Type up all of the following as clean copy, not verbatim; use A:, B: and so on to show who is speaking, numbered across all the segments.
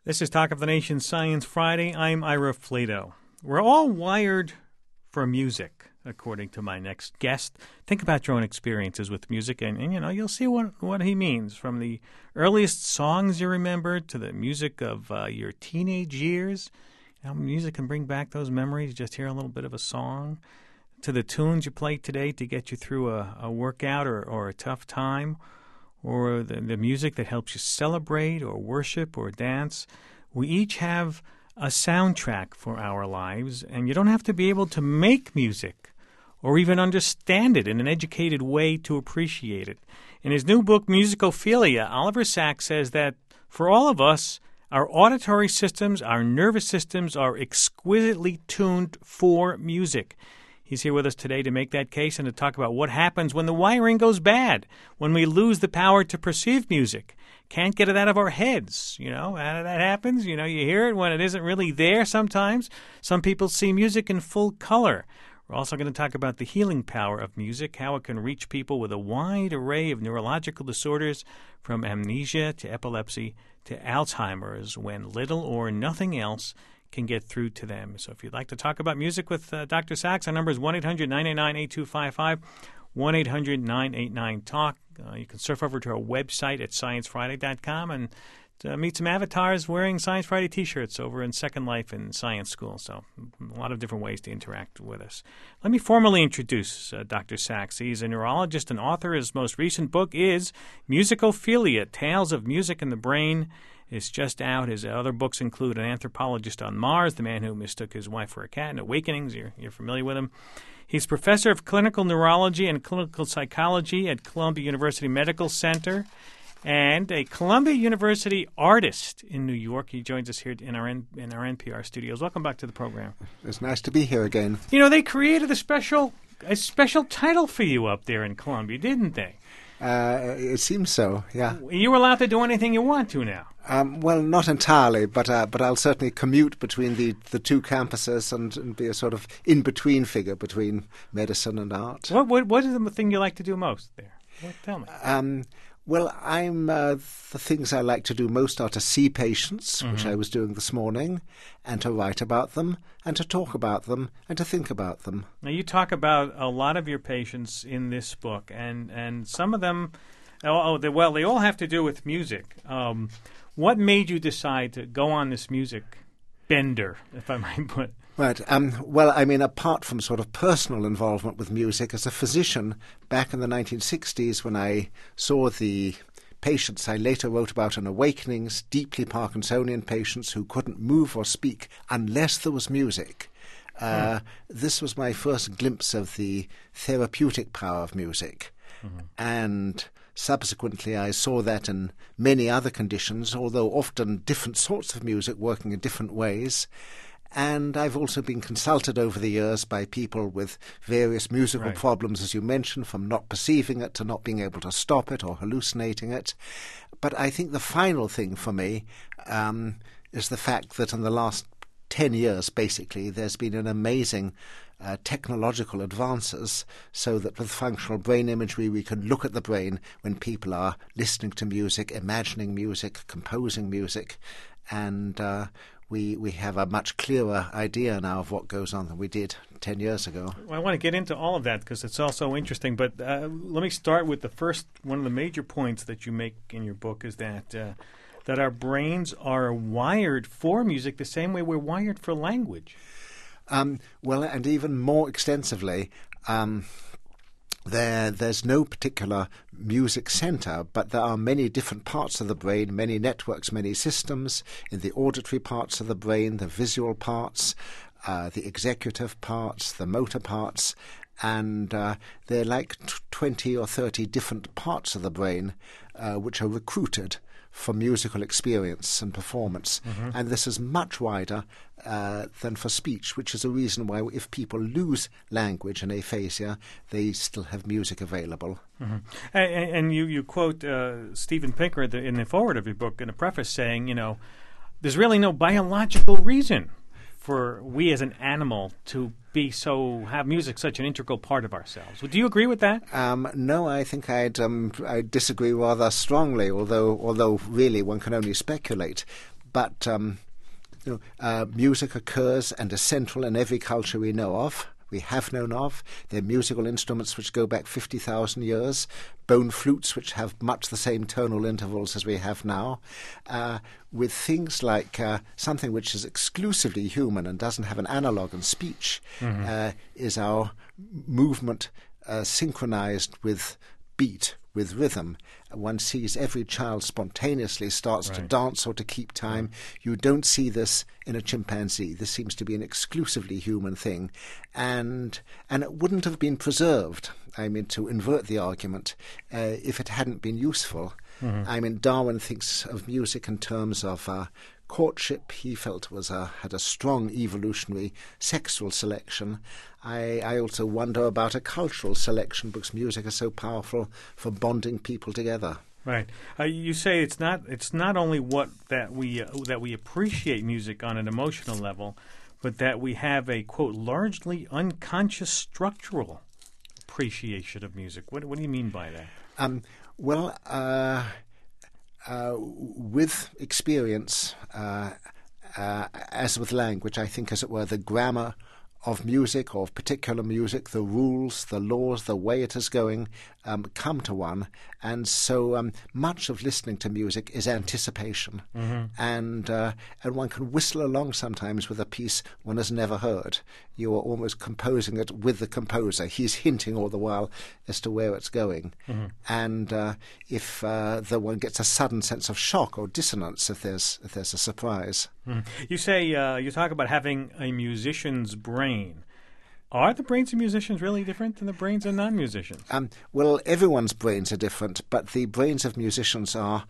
A: This is Talk of the Nation Science Friday. I'm Ira Flato. We're all wired for music, according to my next guest. Think about your own experiences with music, and you'll see what he means. From the earliest songs you remember to the music of your teenage years. Music can bring back those memories. Just hear a little bit of a song. To the tunes you play today to get you through a workout or a tough time. Or the music that helps you celebrate or worship or dance. We each have a soundtrack for our lives, and you don't have to be able to make music or even understand it in an educated way to appreciate it. In his new book, Musicophilia, Oliver Sacks says that for all of us, our auditory systems, our nervous systems are exquisitely tuned for music. He's here with us today to make that case and to talk about what happens when the wiring goes bad, when we lose the power to perceive music. Can't get it out of our heads, how that happens. You hear it when it isn't really there sometimes. Some people see music in full color. We're also going to talk about the healing power of music, how it can reach people with a wide array of neurological disorders, from amnesia to epilepsy to Alzheimer's, when little or nothing else can get through to them. So if you'd like to talk about music with Dr. Sacks, our number is 1-800-989-8255, 1-800-989-TALK. You can surf over to our website at sciencefriday.com and meet some avatars wearing Science Friday T-shirts over in Second Life in Science School. So a lot of different ways to interact with us. Let me formally introduce Dr. Sacks. He's a neurologist and author. His most recent book is Musicophilia, Tales of Music and the Brain. It's just out. His other books include An Anthropologist on Mars, The Man Who Mistook His Wife for a Cat, and Awakenings. You're familiar with him. He's professor of clinical neurology and clinical psychology at Columbia University Medical Center and a Columbia University artist in New York. He joins us here in our NPR studios. Welcome back to the program.
B: It's nice to be here again.
A: They created a special title for you up there in Columbia, didn't they?
B: It seems so, yeah.
A: You're allowed to do anything you want to now.
B: Well, not entirely, but I'll certainly commute between the two campuses and be a sort of in-between figure between medicine and art.
A: What is the thing you like to do most there? Tell me.
B: Well, the things I like to do most are to see patients, which I was doing this morning, and to write about them, and to talk about them, and to think about them.
A: Now, you talk about a lot of your patients in this book, and some of them, they all have to do with music. What made you decide to go on this music bender, if I might put?
B: Right. Apart from sort of personal involvement with music, as a physician, back in the 1960s when I saw the patients I later wrote about in Awakenings, deeply Parkinsonian patients who couldn't move or speak unless there was music, this was my first glimpse of the therapeutic power of music. And subsequently, I saw that in many other conditions, although often different sorts of music working in different ways. And I've also been consulted over the years by people with various musical problems, as you mentioned, from not perceiving it to not being able to stop it or hallucinating it. But I think the final thing for me is the fact that in the last 10 years, basically, there's been an amazing technological advances so that with functional brain imagery we can look at the brain when people are listening to music, imagining music, composing music, and we have a much clearer idea now of what goes on than we did 10 years ago.
A: Well, I want to get into all of that because it's also interesting, but let me start with one of the major points that you make in your book is that our brains are wired for music the same way we're wired for language.
B: Well, and even more extensively, there's no particular music center, but there are many different parts of the brain, many networks, many systems in the auditory parts of the brain, the visual parts, the executive parts, the motor parts, and they're like 20 or 30 different parts of the brain which are recruited for musical experience and performance. And this is much wider than for speech, which is a reason why if people lose language and aphasia, they still have music available.
A: And you quote Steven Pinker in the foreword of your book in a preface saying, there's really no biological reason for we as an animal to have music such an integral part of ourselves. Do you agree with that?
B: No, I think I'd disagree rather strongly, although really one can only speculate. but music occurs and is central in every culture we know of. We have known of. There are musical instruments which go back 50,000 years, bone flutes which have much the same tonal intervals as we have now, with things like something which is exclusively human and doesn't have an analogue in speech, is our movement synchronized with beat, with rhythm. One sees every child spontaneously starts to dance or to keep time. You don't see this in a chimpanzee. This seems to be an exclusively human thing. And it wouldn't have been preserved, to invert the argument, if it hadn't been useful. Darwin thinks of music in terms of courtship. He felt had a strong evolutionary sexual selection. I also wonder about a cultural selection because music is so powerful for bonding people together.
A: Right. You say it's not only that we appreciate music on an emotional level, but that we have a, quote, largely unconscious structural appreciation of music. What do you mean by that?
B: With experience, as with language, I think, as it were, the grammar of music, or of particular music, the rules, the laws, the way it is going, come to one. And so much of listening to music is anticipation. And one can whistle along sometimes with a piece one has never heard. You are almost composing it with the composer. He's hinting all the while as to where it's going. And if the one gets a sudden sense of shock or dissonance if there's a surprise.
A: You say, you talk about having a musician's brain. Are the brains of musicians really different than the brains of non-musicians?
B: Well, everyone's brains are different, but the brains of musicians are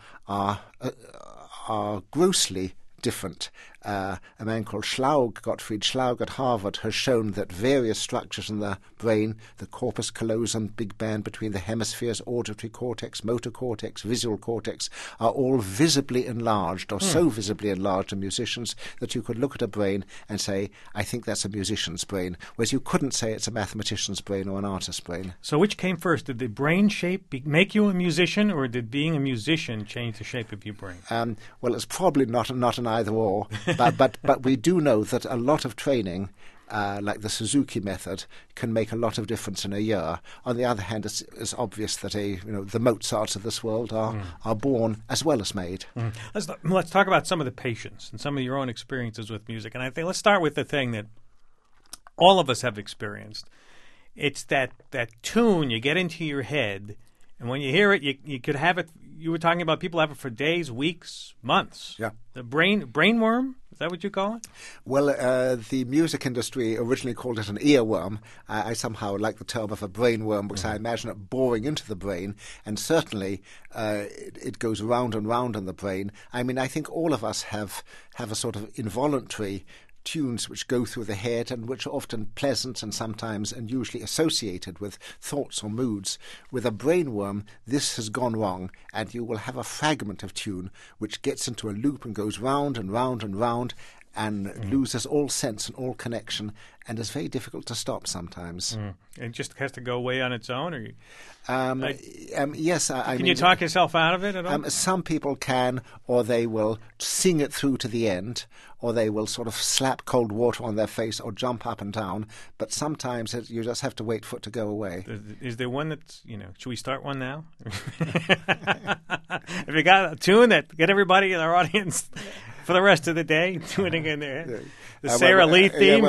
B: grossly different. A man called Gottfried Schlaug at Harvard, has shown that various structures in the brain, the corpus callosum, big band between the hemispheres, auditory cortex, motor cortex, visual cortex, are all visibly enlarged, or so visibly enlarged in musicians that you could look at a brain and say, I think that's a musician's brain, whereas you couldn't say it's a mathematician's brain or an artist's brain.
A: So which came first? Did the brain shape make you a musician, or did being a musician change the shape of your brain?
B: Well, it's probably not an either or. But we do know that a lot of training, like the Suzuki method, can make a lot of difference in a year. On the other hand, it's obvious that the Mozarts of this world are born as well as made.
A: Let's talk about some of the patients and some of your own experiences with music. And I think let's start with the thing that all of us have experienced. It's that tune you get into your head, and when you hear it, you could have it. You were talking about people have it for days, weeks, months.
B: Yeah.
A: The brainworm, is that what you call it?
B: Well, the music industry originally called it an earworm. I somehow like the term of a brainworm because I imagine it boring into the brain, and certainly it goes round and round in the brain. I think all of us have a sort of involuntary tunes which go through the head and which are often pleasant and sometimes and usually associated with thoughts or moods. With a brainworm, this has gone wrong, and you will have a fragment of tune which gets into a loop and goes round and round and round and loses all sense and all connection, and is very difficult to stop sometimes.
A: It just has to go away on its own? Or
B: yes.
A: Can you talk yourself out of it at all?
B: Some people can, or they will sing it through to the end, or they will sort of slap cold water on their face or jump up and down, but sometimes you just have to wait for it to go away.
A: Is there one that's, should we start one now? Have you got a tune that get everybody in our audience for the rest of the day tuning in there? The Sarah Lee theme,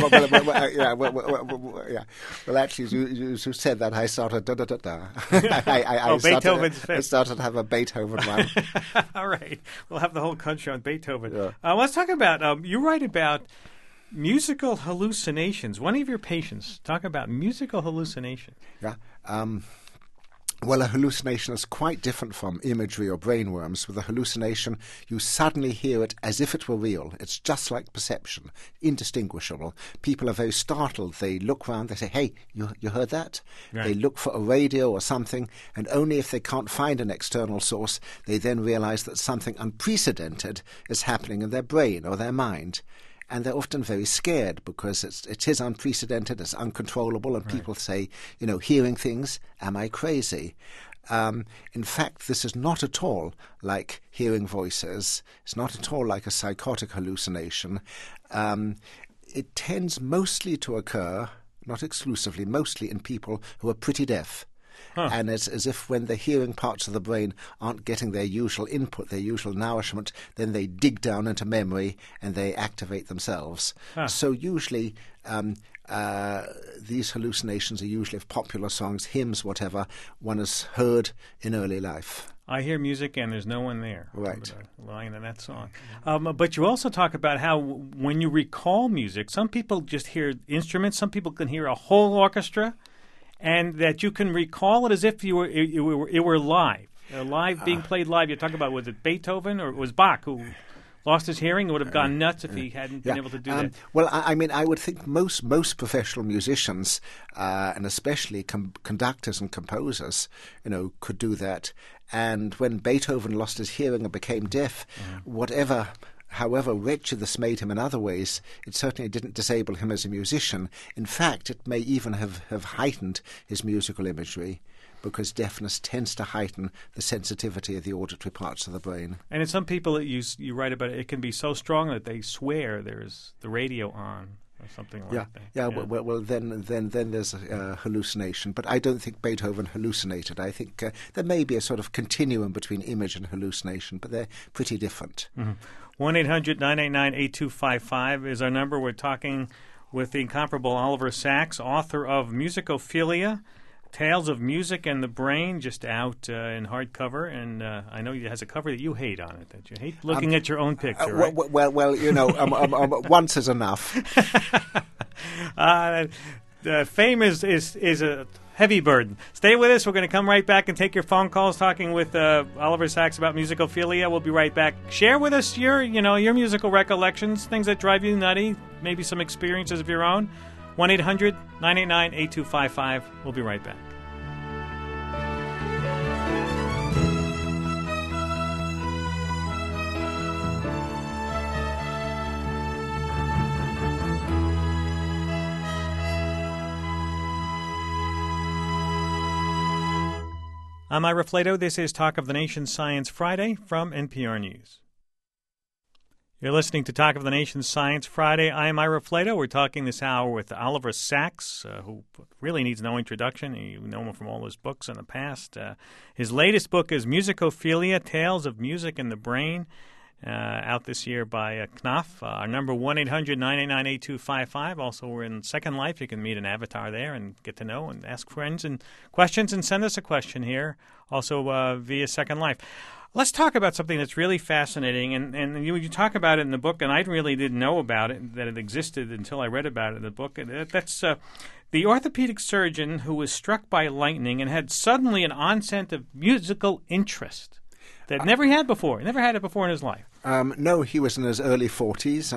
B: Well, actually, you said that, I started da-da-da-da.
A: Beethoven's Fifth.
B: I started to have a Beethoven one.
A: All right. We'll have the whole country on Beethoven. Yeah. Let's talk about, you write about musical hallucinations. One of your patients talk about musical hallucinations.
B: Yeah. Well, a hallucination is quite different from imagery or brainworms. With a hallucination, you suddenly hear it as if it were real. It's just like perception, indistinguishable. People are very startled. They look around, they say, hey, you heard that? Right. They look for a radio or something, and only if they can't find an external source, they then realize that something unprecedented is happening in their brain or their mind. And they're often very scared because it is unprecedented, it's uncontrollable, and people say, hearing things, am I crazy? In fact, this is not at all like hearing voices. It's not at all like a psychotic hallucination. It tends mostly to occur, not exclusively, mostly in people who are pretty deaf.
A: Huh.
B: And it's as if when the hearing parts of the brain aren't getting their usual input, their usual nourishment, then they dig down into memory and they activate themselves.
A: Huh.
B: So usually these hallucinations are usually of popular songs, hymns, whatever one has heard in early life.
A: I hear music and there's no one there.
B: Right.
A: A line in that song. But you also talk about how when you recall music, some people just hear instruments, some people can hear a whole orchestra, and that you can recall it as if it were live. Being played live. You talk about, was it Beethoven or it was Bach who lost his hearing? It would have gone nuts if he hadn't been able to do that.
B: Well, I mean, I would think most professional musicians, and especially conductors and composers, could do that. And when Beethoven lost his hearing and became deaf, however wretched this made him in other ways, it certainly didn't disable him as a musician. In fact, it may even have heightened his musical imagery, because deafness tends to heighten the sensitivity of the auditory parts of the brain.
A: And in some people, you write about it can be so strong that they swear there's the radio on or something like that.
B: Yeah. Well, then there's a hallucination. But I don't think Beethoven hallucinated. I think there may be a sort of continuum between image and hallucination, but they're pretty different.
A: 1-800-989-8255 is our number. We're talking with the incomparable Oliver Sacks, author of Musicophilia, Tales of Music and the Brain, just out in hardcover. And I know it has a cover that you hate on it, that you hate looking at your own picture, right?
B: Well, once is enough.
A: Fame is a heavy burden. Stay with us. We're going to come right back and take your phone calls, talking with Oliver Sacks about Musicophilia. We'll be right back. Share with us your musical recollections, things that drive you nutty, maybe some experiences of your own. 1-800-989-8255. We'll be right back. I'm Ira Flato. This is Talk of the Nation Science Friday from NPR News. You're listening to Talk of the Nation Science Friday. I'm Ira Flato. We're talking this hour with Oliver Sacks, who really needs no introduction. You know him from all his books in the past. His latest book is Musicophilia, Tales of Music and the Brain, out this year by Knopf. Our number 1-800-989-8255. Also, we're in Second Life. You can meet an avatar there and get to know and ask friends and questions and send us a question here, also via Second Life. Let's talk about something that's really fascinating, and you talk about it in the book, and I really didn't know about it, that it existed until I read about it in the book. That's the orthopedic surgeon who was struck by lightning and had suddenly an onset of musical interest that never had before. Never had it before in his life.
B: No, he was in his early 40s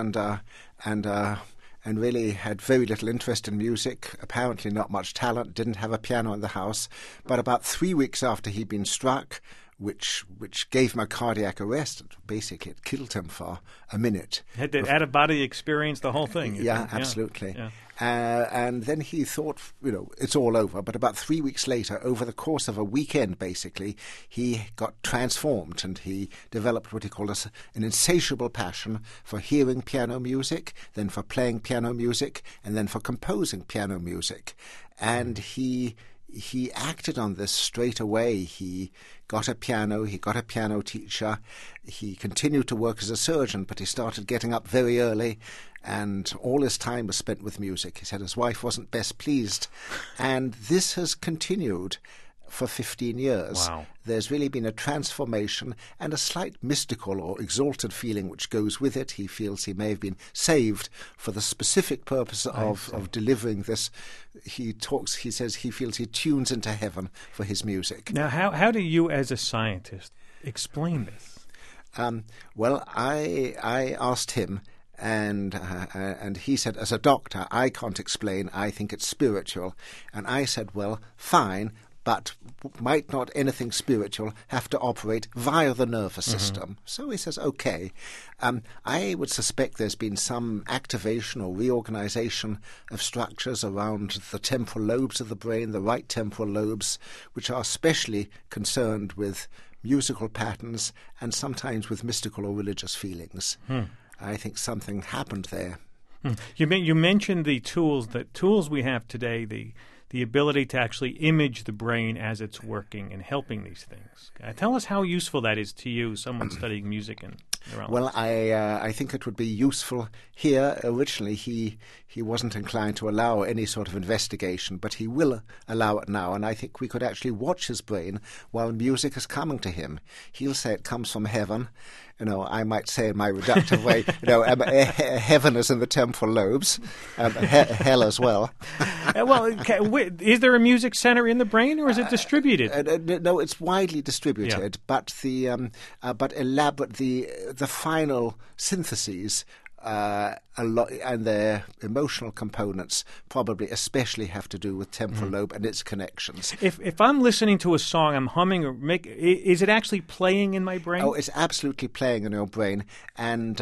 B: and really had very little interest in music, apparently not much talent, didn't have a piano in the house. But about 3 weeks after he'd been struck, which gave him a cardiac arrest. Basically, it killed him for a minute.
A: Had the out-of-body experience, the whole thing.
B: Yeah, absolutely.
A: Yeah.
B: And then he thought, it's all over. But about 3 weeks later, over the course of a weekend, basically, he got transformed and he developed what he called an insatiable passion for hearing piano music, then for playing piano music, and then for composing piano music. And he acted on this straight away. He got a piano, he got a piano teacher, he continued to work as a surgeon, but he started getting up very early, and all his time was spent with music. He said his wife wasn't best pleased, and this has continued for 15 years.
A: Wow.
B: There's really been a transformation and a slight mystical or exalted feeling which goes with it. He feels he may have been saved for the specific purpose of delivering this. He says he feels he tunes into heaven for his music.
A: Now, how do you as a scientist explain this?
B: Well, I asked him, and he said, as a doctor, I can't explain. I think it's spiritual. And I said, well, fine, but might not anything spiritual have to operate via the nervous system? So he says, okay. I would suspect there's been some activation or reorganization of structures around the temporal lobes of the brain, the right temporal lobes, which are especially concerned with musical patterns and sometimes with mystical or religious feelings. I think something happened there.
A: You mentioned the tools we have today, the ability to actually image the brain as it's working and helping these things. Tell us how useful that is to you, someone studying music and neurology.
B: Well, I think it would be useful here. Originally, he wasn't inclined to allow any sort of investigation, but he will allow it now. And I think we could actually watch his brain while music is coming to him. He'll say it comes from heaven. I might say in my reductive way, heaven is in the temporal lobes, hell as well.
A: Well, is there a music center in the brain, or is it distributed?
B: No, it's widely distributed, but but elaborate the final syntheses. And their emotional components probably especially have to do with temporal lobe and its connections.
A: If I'm listening to a song, I'm humming or is it actually playing in my brain?
B: Oh, it's absolutely playing in your brain, and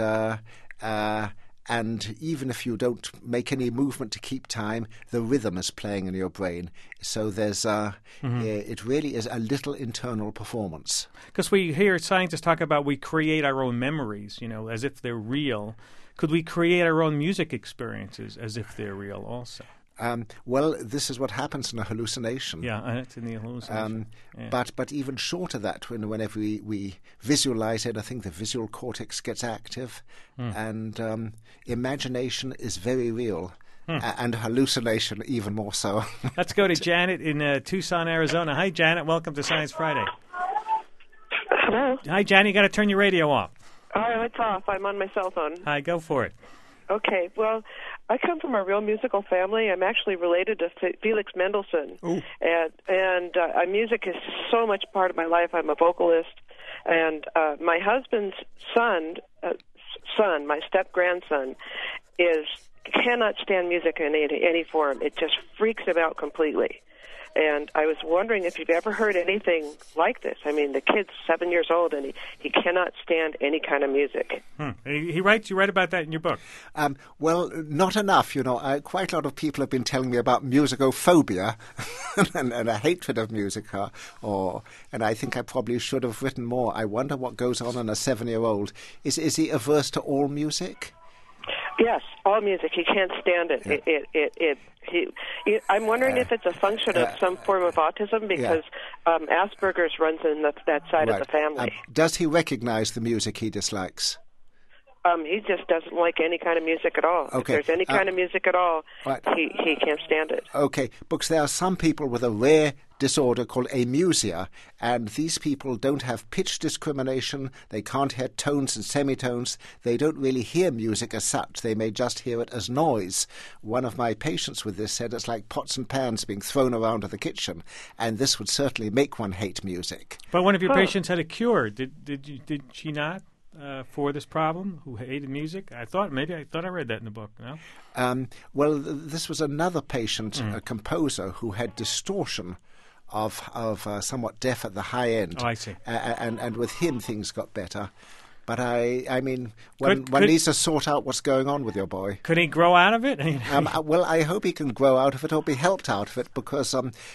B: even if you don't make any movement to keep time, the rhythm is playing in your brain. So there's it really is a little internal performance.
A: Because we hear scientists talk about we create our own memories, as if they're real. Could we create our own music experiences as if they're real also?
B: Well, this is what happens in a hallucination.
A: Yeah, it's in the hallucination.
B: But even short of that, whenever we visualize it, I think the visual cortex gets active, and imagination is very real, and hallucination even more so.
A: Let's go to Janet in Tucson, Arizona. Hi, Janet. Welcome to Science Friday.
C: Hello.
A: Hi, Janet. You got to turn your radio off.
C: Oh, it's off. I'm on my cell phone.
A: Hi, go for it.
C: Okay. Well, I come from a real musical family. I'm actually related to Felix Mendelssohn.
A: Ooh.
C: And music is so much part of my life. I'm a vocalist. And my husband's son, my step-grandson, cannot stand music in any form. It just freaks him out completely. And I was wondering if you've ever heard anything like this. I mean, the kid's 7 years old, and he cannot stand any kind of music.
A: You write about that in your book.
B: Well, not enough. Quite a lot of people have been telling me about musicophobia and a hatred of music. And I think I probably should have written more. I wonder what goes on in a 7-year-old. Is he averse to all music?
C: Yes, all music. He can't stand it. I'm wondering if it's a function of some form of autism, because Asperger's runs in that side of the family.
B: Does he recognize the music he dislikes?
C: He just doesn't like any kind of music at all.
B: Okay.
C: If there's any kind of music at all, he can't stand it.
B: Okay, because there are some people with a rare disorder called amusia, and these people don't have pitch discrimination, they can't hear tones and semitones, they don't really hear music as such, they may just hear it as noise. One of my patients with this said it's like pots and pans being thrown around in the kitchen, and this would certainly make one hate music.
A: But one of your patients had a cure. Did she not? For this problem, who hated music? I thought I read that in the book. No.
B: Well, this was another patient, a composer, who had distortion of somewhat deaf at the high end.
A: Oh, I see.
B: And with him, things got better. But I mean, one needs to sort out what's going on with your boy.
A: Could he grow out of it?
B: Well, I hope he can grow out of it or be helped out of it, because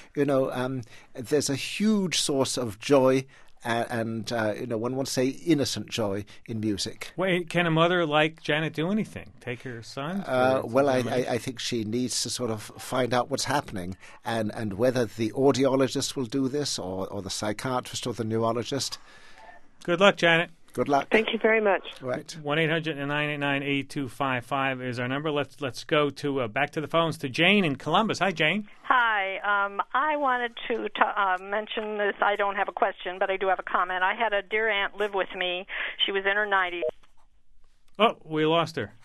B: there's a huge source of joy. And one wants to say innocent joy in music.
A: Wait, can a mother like Janet do anything? Take her son?
B: Well, I think she needs to sort of find out what's happening, and whether the audiologist will do this, or the psychiatrist or the neurologist.
A: Good luck, Janet.
B: Good luck.
C: Thank you very much.
B: Right.
A: 1-800-989-8255 is our number. Let's go to back to the phones to Jane in Columbus. Hi, Jane.
D: Hi. I wanted to mention this. I don't have a question, but I do have a comment. I had a dear aunt live with me. She was in her 90s.
A: Oh, we lost her.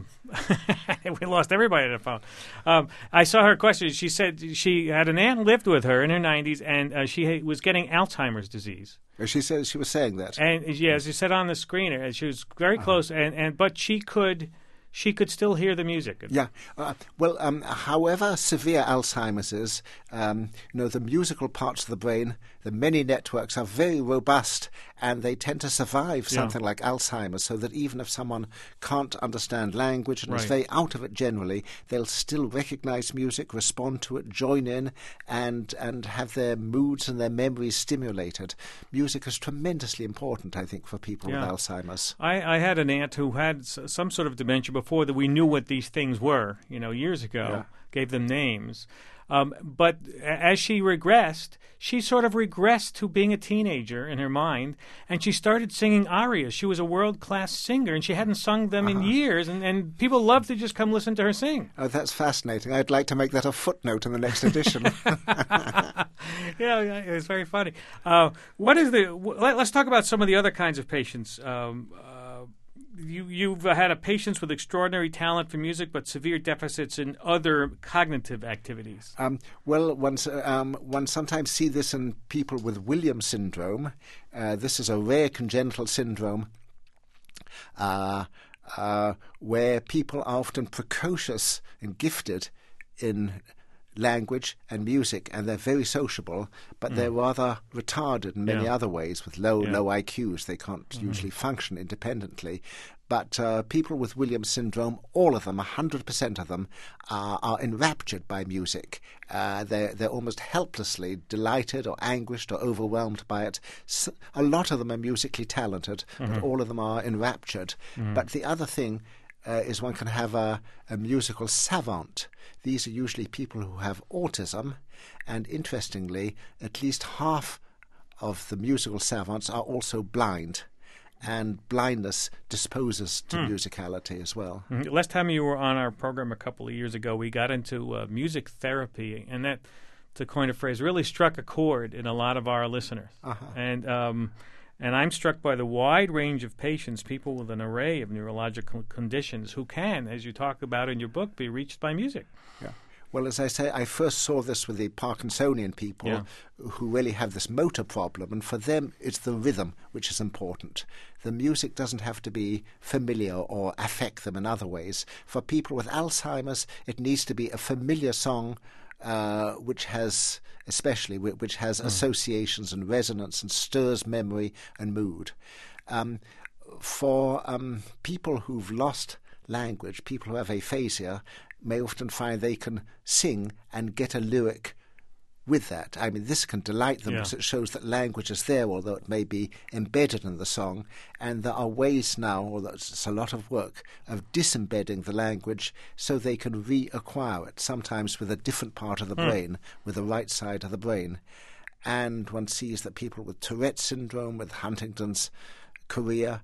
A: We lost everybody on the phone. I saw her question. She said she had an aunt lived with her in her 90s, and she was getting Alzheimer's disease.
B: She said she was saying that.
A: And as you said on the screen, she was very close, but she could she could still hear the music.
B: Yeah. However severe Alzheimer's is, the musical parts of the brain, the many networks are very robust, and they tend to survive something like Alzheimer's, so that even if someone can't understand language and is very out of it generally, they'll still recognize music, respond to it, join in, and have their moods and their memories stimulated. Music is tremendously important, I think, for people with Alzheimer's.
A: I had an aunt who had some sort of dementia before that we knew what these things were, years ago, gave them names. But as she regressed, she sort of regressed to being a teenager in her mind, and she started singing arias. She was a world-class singer, and she hadn't sung them in years, and people loved to just come listen to her sing.
B: Oh, that's fascinating. I'd like to make that a footnote in the next edition.
A: Yeah, it was very funny. Let's talk about some of the other kinds of patients. You've had a patients with extraordinary talent for music, but severe deficits in other cognitive activities.
B: One sometimes see this in people with Williams syndrome. This is a rare congenital syndrome where people are often precocious and gifted in language and music, and they're very sociable, but they're rather retarded in many other ways with low IQs. They can't usually function independently. But people with Williams syndrome, all of them, 100% of them, are enraptured by music. They're almost helplessly delighted or anguished or overwhelmed by it. A lot of them are musically talented, but all of them are enraptured. But the other thing is one can have a musical savant. These are usually people who have autism, and interestingly, at least half of the musical savants are also blind, and blindness disposes to musicality as well.
A: Last time you were on our program a couple of years ago, we got into music therapy, and that, to coin a phrase, really struck a chord in a lot of our listeners. And I'm struck by the wide range of patients, people with an array of neurological conditions who can, as you talk about in your book, be reached by music.
B: Yeah. Well, as I say, I first saw this with the Parkinsonian people who really have this motor problem, and for them it's the rhythm which is important. The music doesn't have to be familiar or affect them in other ways. For people with Alzheimer's, it needs to be a familiar song which has associations and resonance and stirs memory and mood. For people who've lost language, people who have aphasia, may often find they can sing and get a lyric with that. I mean, this can delight them because it shows that language is there, although it may be embedded in the song. And there are ways now, although it's a lot of work, of disembedding the language so they can reacquire it, sometimes with a different part of the brain, with the right side of the brain. And one sees that people with Tourette syndrome, with Huntington's chorea,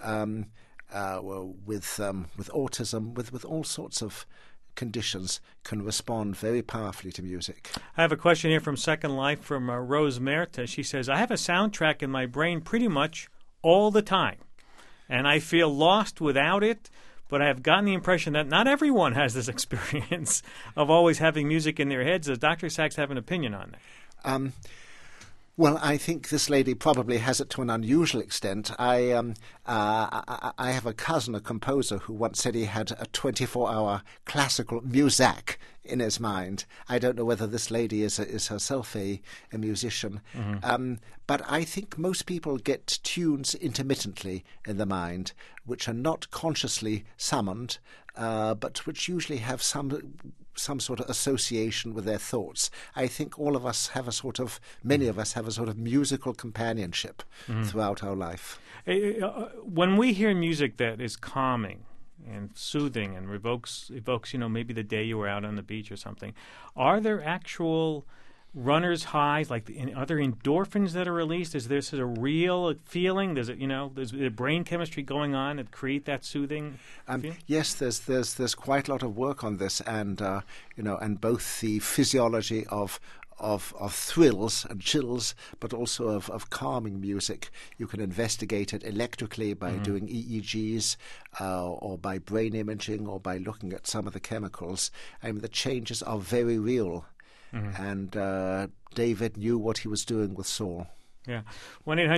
B: with autism, with all sorts of conditions, can respond very powerfully to music.
A: I have a question here from Second Life from Rose Merta. She says, I have a soundtrack in my brain pretty much all the time, and I feel lost without it, but I have gotten the impression that not everyone has this experience of always having music in their heads. Does Dr. Sachs have an opinion on that?
B: Well, I think this lady probably has it to an unusual extent. I have a cousin, a composer, who once said he had a 24-hour classical muzak in his mind. I don't know whether this lady is herself a musician. But I think most people get tunes intermittently in the mind, which are not consciously summoned, but which usually have some sort of association with their thoughts. I think many of us have a sort of musical companionship throughout our life.
A: When we hear music that is calming and soothing and evokes, maybe the day you were out on the beach or something, are there actual runner's highs, like other endorphins that are released? Is this a real feeling? There's brain chemistry going on that create that soothing feeling?
B: Yes, there's quite a lot of work on this, and and both the physiology of thrills and chills, but also of calming music. You can investigate it electrically by doing EEGs or by brain imaging or by looking at some of the chemicals. The changes are very real. And David knew what he was doing with Saul.
A: Yeah.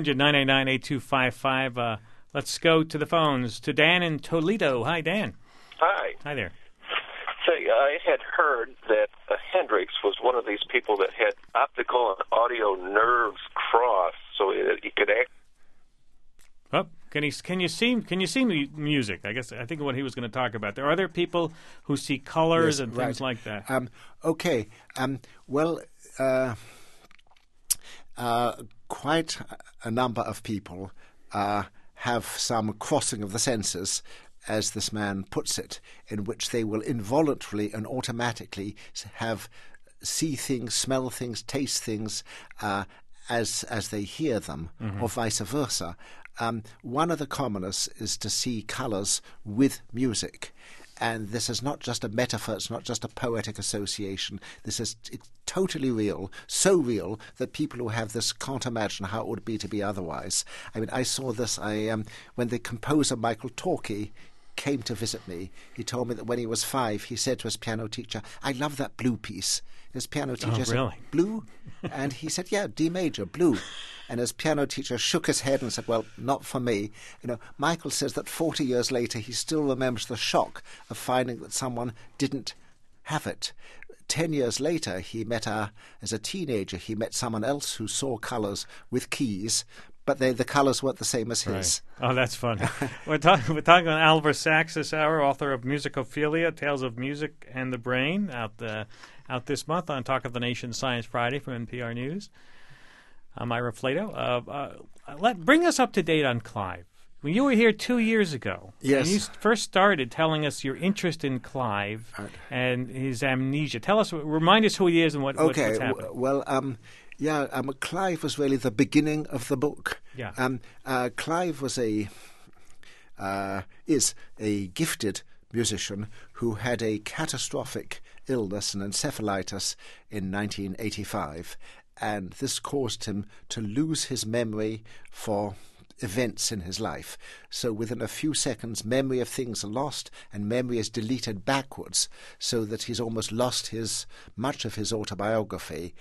A: 1-800-989-8255. Let's go to the phones. To Dan in Toledo. Hi, Dan.
E: Hi.
A: Hi there.
E: Say, I had heard that Hendrix was one of these people that had optical and audio nerves crossed, so he could act.
A: Oh, can you see music? I think what he was going to talk about. Are there people who see colors and things like that?
B: Okay. Well, quite a number of people have some crossing of the senses, as this man puts it, in which they will involuntarily and automatically see things, smell things, taste things as they hear them, or vice versa. One of the commonest is to see colours with music. And this is not just a metaphor, it's not just a poetic association. It's totally real, so real that people who have this can't imagine how it would be to be otherwise. I mean, I saw this when the composer Michael Torkey came to visit me. He told me that when he was 5, he said to his piano teacher, "I love that blue piece." His piano teacher said, "Blue?" And he said, "Yeah, D major, blue." And his piano teacher shook his head and said, "Well, not for me." Michael says that 40 years later he still remembers the shock of finding that someone didn't have it. 10 years later, as a teenager, he met someone else who saw colours with keys, but the colours weren't the same as his.
A: Right. Oh, that's fun. We're talking with Oliver Sacks this hour, author of Musicophilia, Tales of Music and the Brain, out this month on Talk of the Nation Science Friday from NPR News. I'm Ira Flato. Bring us up to date on Clive. When you were here 2 years ago,
B: yes,
A: when you first started telling us your interest in Clive and his amnesia, remind us who he is and what's happening.
B: Well, Clive was really the beginning of the book.
A: Yeah.
B: Clive was is a gifted musician who had a catastrophic illness, an encephalitis, in 1985, and this caused him to lose his memory for events in his life. So within a few seconds, memory of things are lost and memory is deleted backwards, so that he's almost lost much of his autobiography.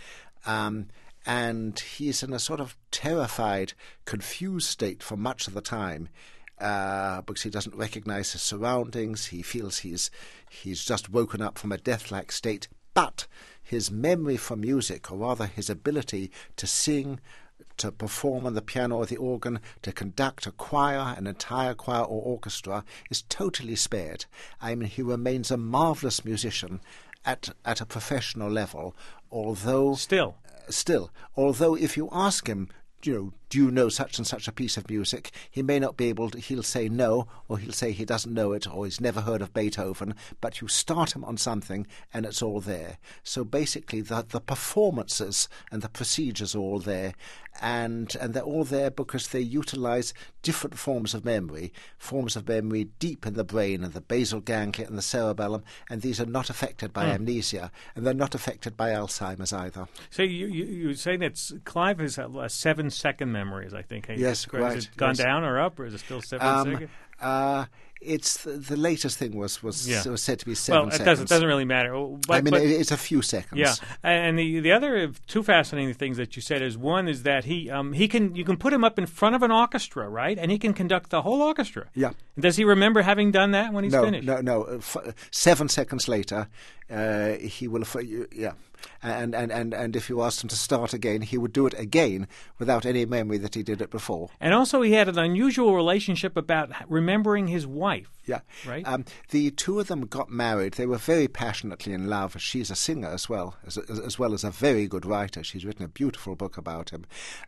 B: And he's in a sort of terrified, confused state for much of the time, because he doesn't recognize his surroundings. He feels he's just woken up from a death-like state. But his memory for music, or rather his ability to sing, to perform on the piano or the organ, to conduct a choir, an entire choir or orchestra, is totally spared. I mean, he remains a marvelous musician at a professional level, although... Still, although if you ask him, do you know such and such a piece of music, he may not be able to, he'll say no, or he'll say he doesn't know it, or he's never heard of Beethoven, but you start him on something and it's all there. So basically the performances and the procedures are all there, and they're all there because they utilize different forms of memory deep in the brain, and the basal ganglia and the cerebellum, and these are not affected by amnesia, and they're not affected by Alzheimer's either.
A: So you're saying that Clive has a 7-second memories, I think.
B: Yes, right.
A: Has it gone down or up, or is it still 7 seconds?
B: It's the latest thing was said to be 7 seconds.
A: Well, it doesn't really matter. But
B: it's a few seconds.
A: Yeah, and the other two fascinating things that you said is, one is that you can put him up in front of an orchestra, right? And he can conduct the whole orchestra.
B: Yeah.
A: Does he remember having done that when he's finished?
B: No. 7 seconds later, he will. Yeah. And if you asked him to start again, he would do it again without any memory that he did it before.
A: And also he had an unusual relationship about remembering his wife.
B: Yeah.
A: Right?
B: The two of them got married. They were very passionately in love. She's a singer as well as a very good writer. She's written a beautiful book about him.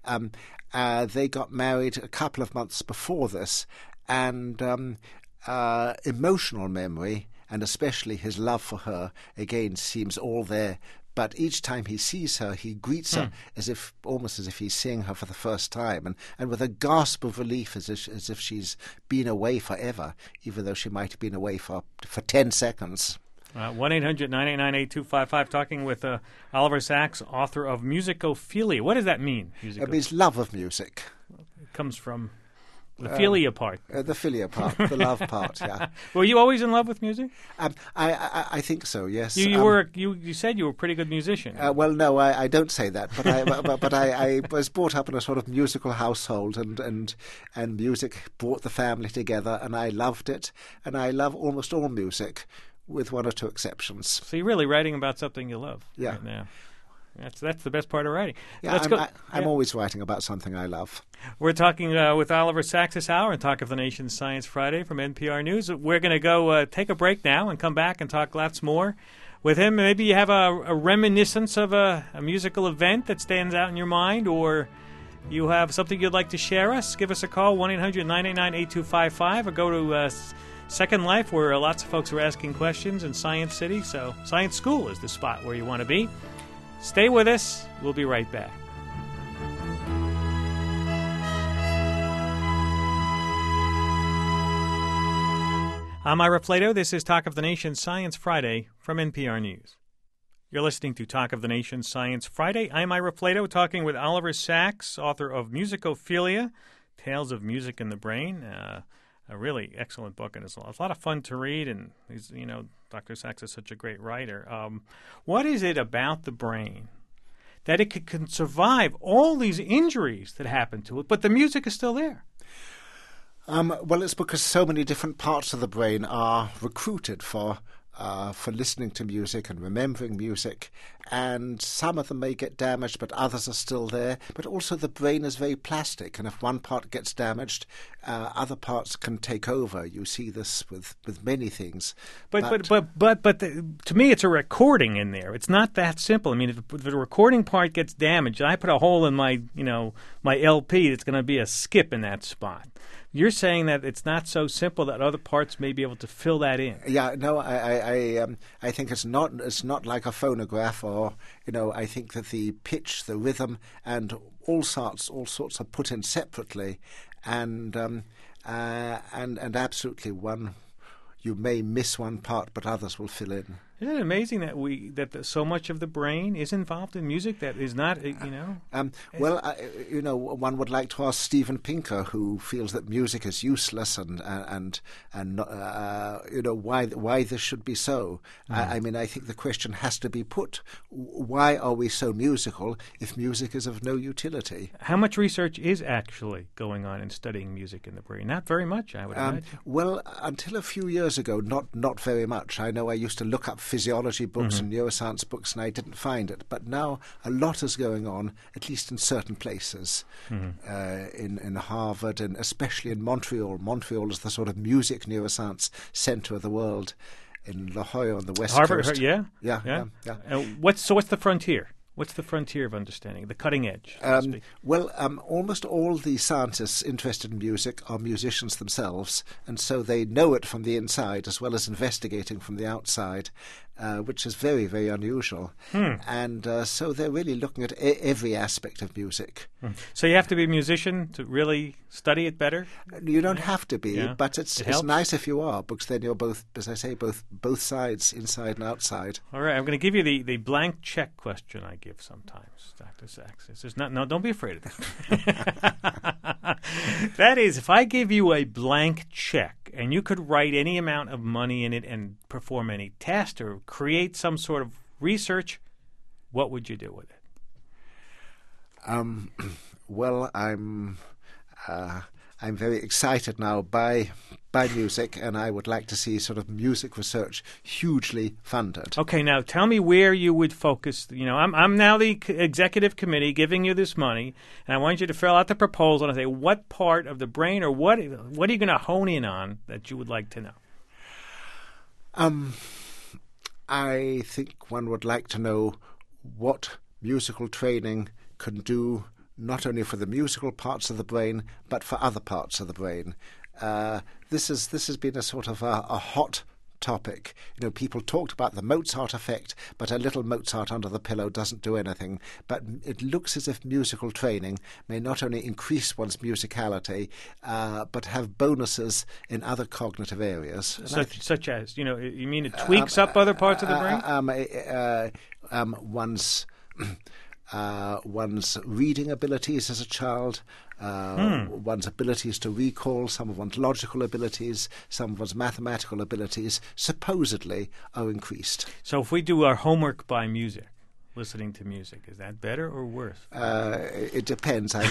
B: They got married a couple of months before this, and emotional memory, and especially his love for her, again seems all there. But each time he sees her, he greets her almost as if he's seeing her for the first time, and with a gasp of relief, as if she's been away forever, even though she might have been away for 10 seconds.
A: 1-800-989-8255, talking with Oliver Sacks, author of Musicophilia. What does that mean?
B: It means love of music.
A: It comes from The philia part.
B: The philia part, the love part, yeah.
A: Were you always in love with music?
B: I think so, yes.
A: You said you were a pretty good musician.
B: Well, no, I don't say that, but I was brought up in a sort of musical household, and music brought the family together, and I loved it, and I love almost all music, with one or two exceptions.
A: So you're really writing about something you love right now. That's the best part of writing.
B: Yeah, I'm always writing about something I love.
A: We're talking with Oliver Sacks this hour and Talk of the Nation Science Friday from NPR News. We're going to go take a break now and come back and talk lots more with him. Maybe you have a reminiscence of a musical event that stands out in your mind, or you have something you'd like to share us. Give us a call, 1-800-989-8255, or go to Second Life, where lots of folks are asking questions in Science City. So Science School is the spot where you want to be. Stay with us. We'll be right back. I'm Ira Flato. This is Talk of the Nation Science Friday from NPR News. You're listening to Talk of the Nation Science Friday. I'm Ira Flato, talking with Oliver Sacks, author of Musicophilia, Tales of Music in the Brain. A really excellent book, and it's a lot of fun to read, and he's, Dr. Sacks is such a great writer. What is it about the brain that it can survive all these injuries that happen to it, but the music is still there?
B: Well, it's because so many different parts of the brain are recruited for listening to music and remembering music, and some of them may get damaged, but others are still there. But also the brain is very plastic, and if one part gets damaged, other parts can take over. You see this with many things.
A: But to me, it's a recording in there. It's not that simple. I mean, if the recording part gets damaged, I put a hole in my LP, it's going to be a skip in that spot. You're saying that it's not so simple that other parts may be able to fill that in.
B: Yeah, no, I think it's not like a phonograph, or I think that the pitch, the rhythm, and all sorts are put in separately, and absolutely you may miss one part, but others will fill in.
A: Isn't it amazing that so much of the brain is involved in music that is not,
B: one would like to ask Steven Pinker, who feels that music is useless, and why this should be so. I think the question has to be put: why are we so musical if music is of no utility?
A: How much research is actually going on in studying music in the brain? Not very much, I would imagine.
B: Well, until a few years ago, not very much. I know I used to look up physiology books and neuroscience books, and I didn't find it. But now a lot is going on, at least in certain places, in Harvard, and especially in Montreal. Montreal is the sort of music neuroscience center of the world. In La Jolla on the west coast.
A: Yeah. What's the frontier? What's the frontier of understanding, the cutting edge?
B: Almost all the scientists interested in music are musicians themselves, and so they know it from the inside as well as investigating from the outside, which is very, very unusual. And so they're really looking at every aspect of music.
A: So you have to be a musician to really study it better?
B: You don't have to be, but it's nice if you are, because then you're both, as I say, both sides, inside and outside.
A: All right, I'm going to give you the blank check question I give sometimes, Dr. Sacks. Don't be afraid of that. That is, if I give you a blank check and you could write any amount of money in it and perform any test or create some sort of research, what would you do with it?
B: Well, I'm very excited now by music, and I would like to see sort of music research hugely funded.
A: Okay, now tell me where you would focus. I'm now the executive committee giving you this money, and I want you to fill out the proposal and say what part of the brain or what are you going to hone in on that you would like to know?
B: I think one would like to know what musical training can do, not only for the musical parts of the brain, but for other parts of the brain. This has been a sort of a hot topic. People talked about the Mozart effect, but a little Mozart under the pillow doesn't do anything. But it looks as if musical training may not only increase one's musicality, but have bonuses in other cognitive areas.
A: Such as, you mean it tweaks up other parts of the brain?
B: One's reading abilities as a child, one's abilities to recall, some of one's logical abilities, some of one's mathematical abilities, supposedly are increased.
A: So if we do our homework by music, listening to music, is that better or worse?
B: It depends. I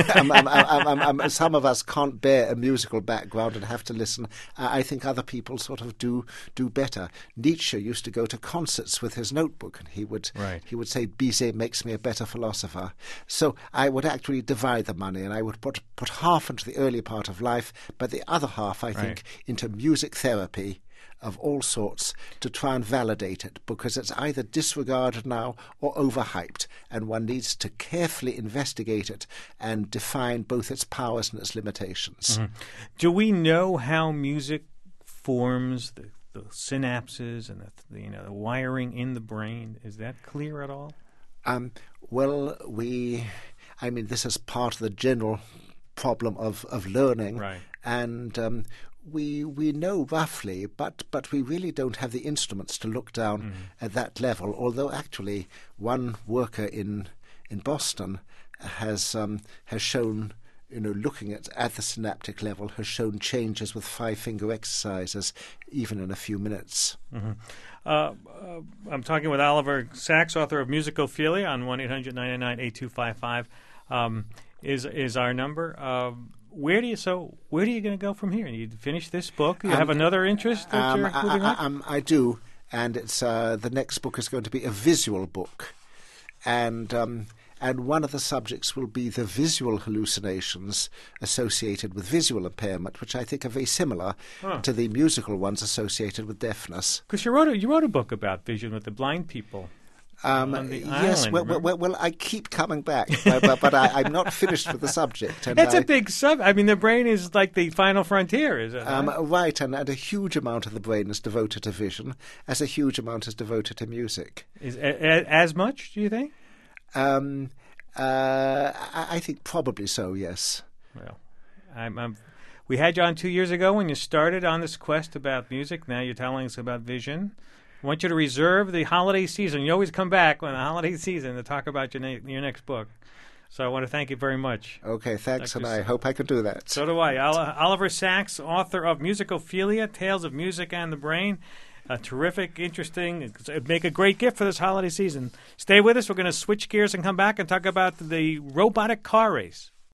B: mean, some of us can't bear a musical background and have to listen. I think other people sort of do better. Nietzsche used to go to concerts with his notebook, and he would say, "Bizet makes me a better philosopher." So I would actually divide the money, and I would put half into the early part of life, but the other half, I think, into music therapy of all sorts to try and validate it, because it's either disregarded now or overhyped, and one needs to carefully investigate it and define both its powers and its limitations.
A: Mm-hmm. Do we know how music forms the synapses and the wiring in the brain? Is that clear at all?
B: Well, this is part of the general problem of learning, and we know roughly, but we really don't have the instruments to look down at that level. Although actually, one worker in Boston has shown, looking at the synaptic level, has shown changes with 5-finger exercises, even in a few minutes.
A: Mm-hmm. I'm talking with Oliver Sacks, author of Musicophilia, on 1-800-999-8255 is our number. Where are you going to go from here? You finish this book? You have another interest that you're moving on?
B: I do, and it's the next book is going to be a visual book, and one of the subjects will be the visual hallucinations associated with visual impairment, which I think are very similar to the musical ones associated with deafness.
A: Because you wrote a book about vision with the blind people.
B: Yes,
A: island,
B: well, I keep coming back, but I'm not finished with the subject. And
A: it's a big subject. I mean, the brain is like the final frontier, is it?
B: Right, and a huge amount of the brain is devoted to vision, as a huge amount is devoted to music.
A: Is as much, do you think?
B: I think probably so, yes.
A: Well, we had you on 2 years ago when you started on this quest about music. Now you're telling us about vision. I want you to reserve the holiday season. You always come back when the holiday season to talk about your next book. So I want to thank you very much.
B: Okay, thanks, and I hope I can do that.
A: So do I. Oliver Sacks, author of Musicophilia, Tales of Music and the Brain. Terrific, interesting. It'd make a great gift for this holiday season. Stay with us. We're going to switch gears and come back and talk about the robotic car race.